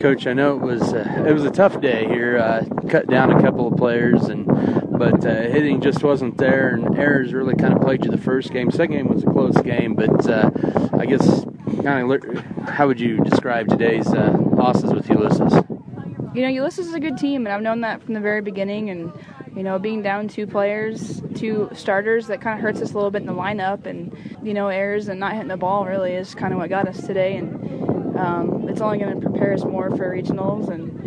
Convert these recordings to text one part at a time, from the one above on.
Coach, I know it was a tough day here. Cut down a couple of players, but hitting just wasn't there, and errors really kind of plagued you the first game. Second game was a close game, but I guess how would you describe today's losses with Ulysses? Ulysses is a good team, and I've known that from the very beginning. And being down two starters, that kind of hurts us a little bit in the lineup. And errors and not hitting the ball really is kind of what got us today. And it's only going to prepare us more for regionals. And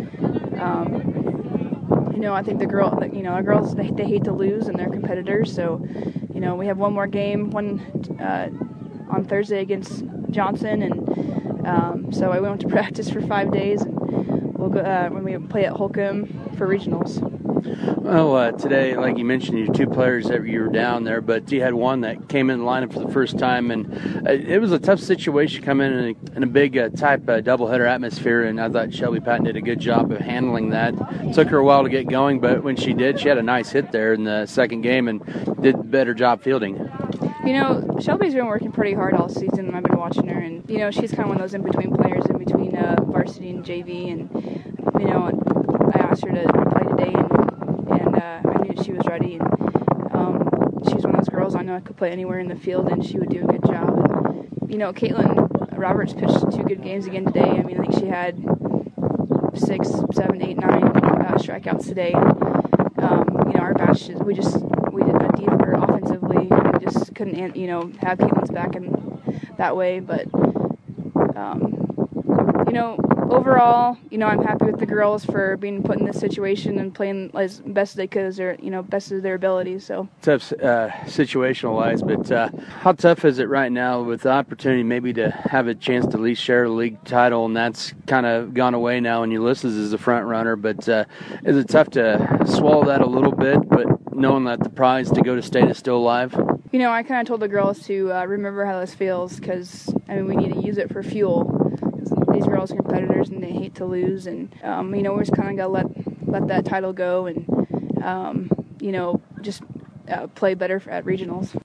I think our girls they hate to lose, and they're competitors. So we have one more game, on Thursday against Johnson, and so I went to practice for 5 days, and we'll go when we play at Holcomb for regionals. Well, today, like you mentioned, you two players that you were down there, but you had one that came in the lineup for the first time, and it was a tough situation coming in a big type doubleheader atmosphere, and I thought Shelby Patton did a good job of handling that. It took her a while to get going, but when she did, she had a nice hit there in the second game and did a better job fielding. Shelby's been working pretty hard all season, and I've been watching her, and she's kind of one of those in-between players, in between varsity and JV, and I asked her to play today, and I knew she was ready, and she's one of those girls I know I could play anywhere in the field, and she would do a good job. And, Caitlin Roberts pitched 2 good games again today. I think she had 6, 7, 8, 9 strikeouts today. Our batch we did not deep her offensively. We just couldn't, have Caitlin's back in that way. But, overall, I'm happy with the girls for being put in this situation and playing as best as they could, best of their abilities. So tough situational-wise, but how tough is it right now with the opportunity maybe to have a chance to at least share a league title, and that's kind of gone away now, and Ulysses is the front runner, but is it tough to swallow that a little bit, but knowing that the prize to go to state is still alive? I kind of told the girls to remember how this feels, because we need to use it for fuel. These girls are competitors, and they hate to lose, and we're just kind of gotta let that title go, and just play better at regionals.